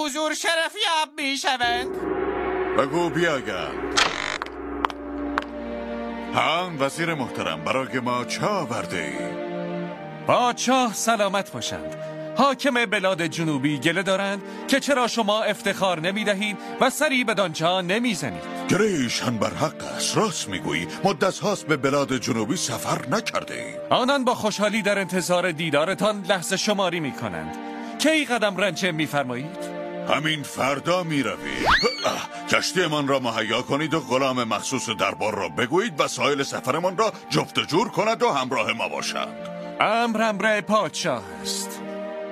حضور شرفیاب می شوند. بگو بیاگند. هم وزیر محترم، برای ما چه آورده ای؟ پادشاه سلامت باشند. حاکم بلاد جنوبی گله دارند که چرا شما افتخار نمی دهید و سری بدانجا نمی زنید. گله ایشان بر حق است. راست میگویی، مدت هاست به بلاد جنوبی سفر نکرده ای. آنان با خوشحالی در انتظار دیدارتان لحظه شماری می کنند. کی قدم رنچه می فرمایید؟ همین فردا می روید. کشتی من را مهیا کنید و غلام مخصوص دربار را بگویید وسایل سفرمان را جفت جور کند و همراه ما باشند. امر پادشاه است.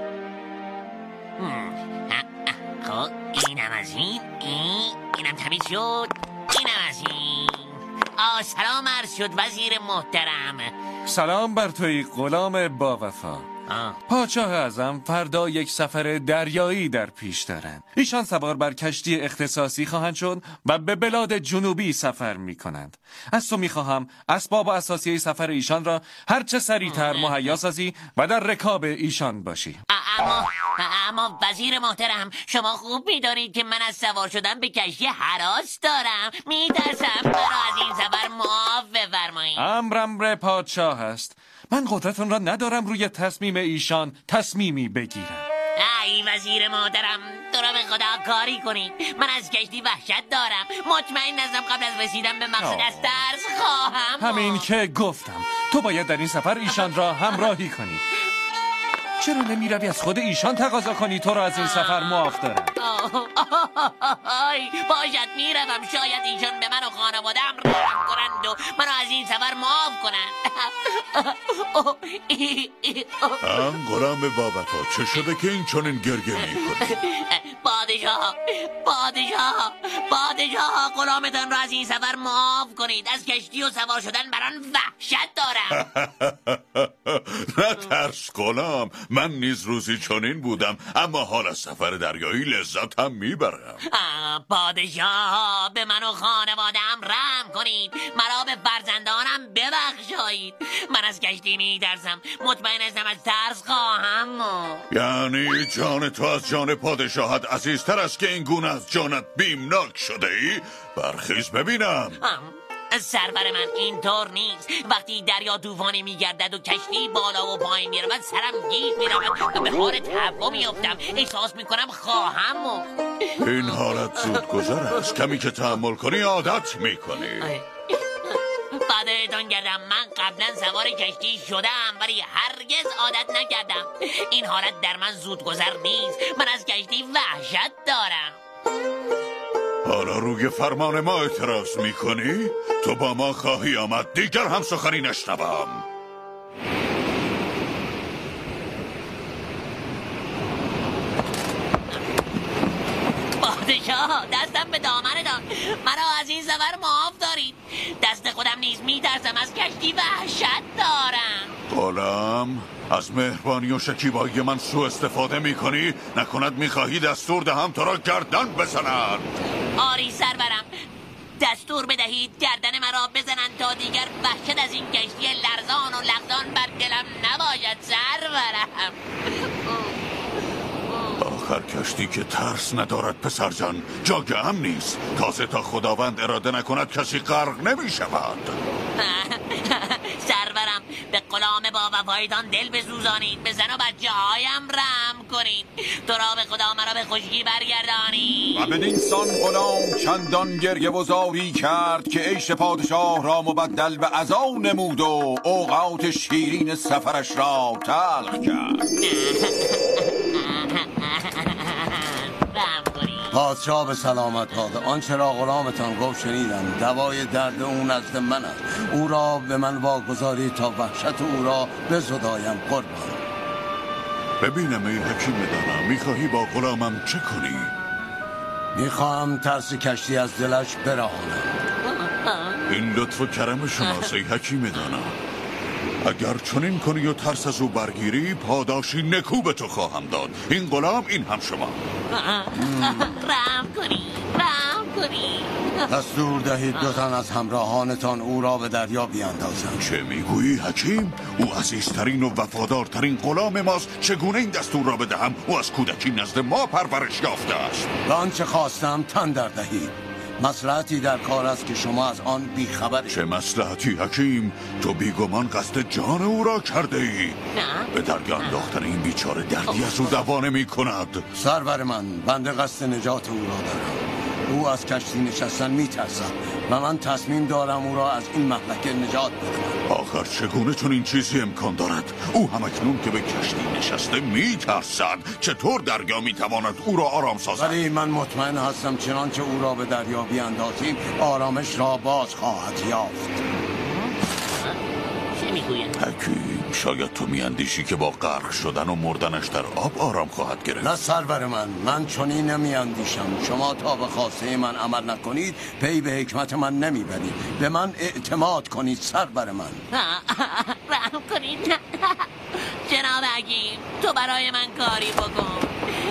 خب اینم از اینم تمیز شد. اینم از این. سلام عرض شد وزیر محترم. سلام بر توی غلام با وفا. پادشاه اعظم فردا یک سفر دریایی در پیش دارند. ایشان سوار بر کشتی اختصاصی خواهند شد و به بلاد جنوبی سفر می کنند. از تو می خواهم اسباب و اساسیه سفر ایشان را هرچه سریعتر مهیا سازی و در رکاب ایشان باشی. اما وزیر محترم، شما خوب می‌دانید که من از سوار شدن به کشتی هراس دارم. میترسم. مرا از این سفر معاف بفرمایید. امر پادشاه است. من قدرتون را ندارم روی تصمیم ایشان تصمیمی بگیرم. ای وزیر محترم، تو را به خدا کاری کنید. من از کشتی وحشت دارم. مطمئن هستم قبل از رسیدن به مقصد از ترس خواهم. همین که گفتم تو باید در این سفر ایشان را همراهی کنی. چرا نمی روی از خود ایشان تقاضا کنی تو را از این سفر معاف دارم؟ باشد میروم. شاید ایشان به من و خانواده‌ام رحم کنند و منو از این سفر معاف کنند. غلام با وفا، چه شده که این چنین گریه می‌کنی؟ پادشاه غلامتان را از این سفر معاف کنید. از کشتی و سوار شدن بر آن وحشت دارم. نه ترس غلام، من نیز روزی چنین بودم، اما حال از سفر دریایی لذت هم میبرم. پادشاه به من و خانواده‌ام رحم کنید. مرا به فرزندانم ببخشایید. من از کشتی میترسم. مطمئن هستم از ترس خواهم. یعنی جان تو از جان پادشاهت عزیزتر است که این گونه از جانت بیمناک شده ای؟ برخیز ببینم. سرور من اینطور نیست. وقتی دریا طوفانی میگردد و کشتی بالا و پایین میرود سرم گیج میرود و به حال تهوع میافتم. احساس میکنم خواهم. این حالت زود گذر است. کمی که تحمل کنی عادت میکنی. فدایتان گردم. من قبلا سوار کشتی شدم ولی هرگز عادت نکردم. این حالت در من زود گذر نیست. من از کشتی وحشت دارم. حالا روی فرمان ما اعتراض میکنی؟ تو با ما خواهی آمد. دیگر هم سخنی نشنوم. پادشاه، دستم به دامنتان. مرا از این سفر معاف دارید. دست خودم نیز میترسم. از کشتی وحشت دارم. غلام، از مهربانی و شکیبایی من سوء استفاده میکنی؟ نکند میخواهی دستور دهم تو را گردن بزنند. آری سرورم، دستور بدهید گردن مرا بزنند تا دیگر وحشت از این کشتی لرزان و لغزان بر دلم نباشد سرورم. آخر کشتی که ترس ندارد پسر جان، جای هم نیست. تازه تا خداوند اراده نکند کسی غرق نمی شود. سرورم، به غلام با وفایتان دل بسوزانید. به زن و بچه هایم رحم کنید. تو را به خدا مرا به خشکی برگردانید. و بدین سان غلام چندان گریه و زاری کرد که عیش پادشاه را مبدل به عزا نمود و اوقات شیرین سفرش را تلخ کرد. پادشاه به سلامت باد. آنچه را غلامتان گفت شنیدم. دوای درد او نزد من است. او را به من واگذارید تا وحشت او را بزدایم قربان. ببینم ای حکیم دانا، میخواهی با غلامم چه کنی؟ میخواهم ترس کشتی از دلش برهانم. این لطف و کرم شماست ای حکیم دانا. اگر چنین کنی و ترس از او برگیری، پاداشی نکو به تو خواهم داد. این غلام، این هم شما. رحم کنی. دستور دهید 2 تن از همراهانتان او را به دریا بیاندازند. چه میگویی حکیم؟ او عزیزترین و وفادارترین غلام ماست. چگونه این دستور را بدهم؟ او از کودکی نزد ما پرورش یافته است. و آنچه خواستم تن در دهید. مصلحتی در کار است که شما از آن بیخبرید. چه مصلحتی حکیم؟ تو بیگمان قصد جان او را کرده ای. به دریا انداختن این بیچاره دردی از او دوا نمی کند. سرور من، بنده قصد نجات او را دارم. او از کشتی نشستن میترسد و من تصمیم دارم او را از این مهلکه نجات بدهم. آخر چگونه چون این چیزی امکان دارد؟ او همکنون که به کشتی نشسته میترسد. چطور دریا میتواند او را آرام سازد؟ ولی من مطمئن هستم چنانچه او را به دریا بیاندازیم آرامش را باز خواهد یافت. چه میگوید؟ حکیم، شاید تو میاندیشی که با غرق شدن و مردنش در آب آرام خواهد گرفت. نه سرور من چنین نمیاندیشم. شما تا به خواسته من عمل نکنید پی به حکمت من نمیبرید. به من اعتماد کنید سرور من. رحم کنید. جناب حکیم، تو برای من کاری بکن.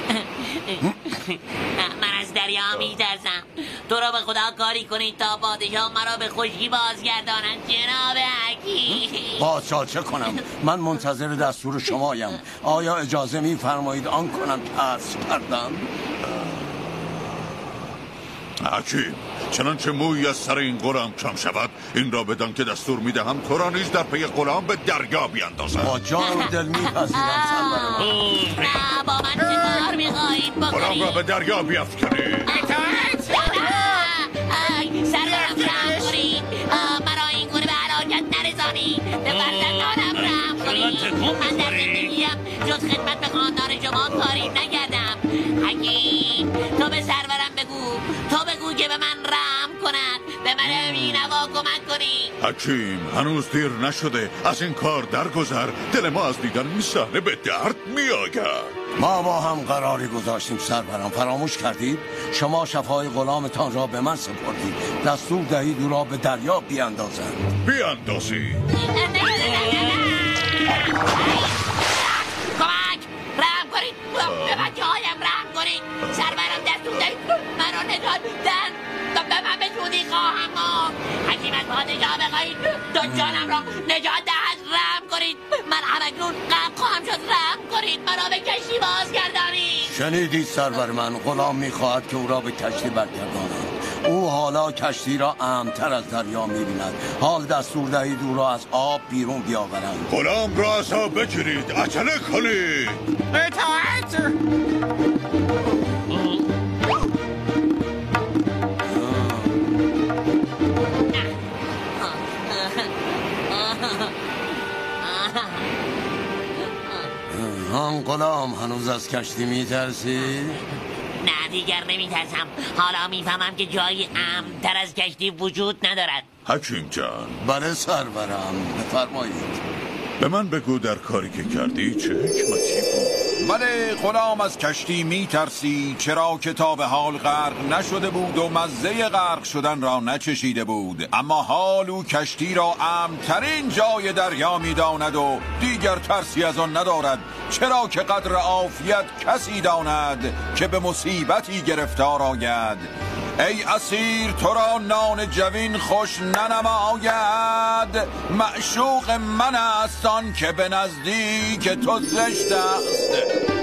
من از دریا میترسم. تو را به خدا کاری کنید تا پادشاه مرا به خوشی بازگردانند. جناب حکیم. بازجا چه کنم؟ من منتظر دستور شمایم. آیا اجازه میفرمایید آن کنم که عرض کردم؟ حکیم، چنانچه مویی از سر این غلام کم شود این را بدان که دستور میدهم تو را نیز در پی غلام به دریا بیاندازم. با جان و دل میپذیرم سرور من. نه، با من چه کار میخواهید بکنید؟ غلام را به دریا بیافکنید. سرورم رحم کنید. مرا این گونه به هلاکت نرسانید. به فرزندانم رحم کنید. من در زندگیم جز خدمت به خاندان شما کاری نکردم. حکیم، تو به سرورم بگو که به من رحم کند. به من بینوا کمک کنید. حکیم، هنوز دیر نشده. از این کار درگذر. دل ما از دیدن این صحنه به درد میآید. ما با هم قراری گذاشتیم سرورم. فراموش کردید؟ شما شفای غلامتان را به من سپردید. دستور دهید او را به دریا بیاندازند. بیاندازید. کمک! رحم کنید. به بچه هایم رحم کنید. سرورم دستور دهید من را نجات دهند. به من به زودی خواهم مرد. حکیم از پادشاه بخواهید تا جانم را نجات دهد. رحم کنید. من همکنون غرق خواهم شد. رحم کنید. مرا به کشتی بازگردانید. شنیدید سرور من؟ غلام میخواهد که او را به کشتی برگردانند. او حالا کشتی را امن‌تر از دریا می‌بیند. حال دستور دهید او را از آب بیرون بیاورند. غلام را از آب بگیرید. عجله کنید. اطاعت. آن غلام هنوز از کشتی می‌ترسی؟ نه دیگر نمیترسم. حالا میفهمم که جایی امن‌تر از کشتی وجود ندارد. حکیم جان. بله سرورم، بفرمایید. به من بگو در کاری که کردی چه حکمتی بود؟ بله، غلام از کشتی میترسی، چرا که تا به حال غرق نشده بود و مزه غرق شدن را نچشیده بود. اما حال او کشتی را امن‌ترین جای دریا میداند و دیگر ترسی از آن ندارد. چرا که قدر عافیت کسی داند که به مصیبتی گرفتار آید. ای اسیر، تو را نان جوین خوش ننماید. معشوق من است آن که به نزدیک تو زشت است.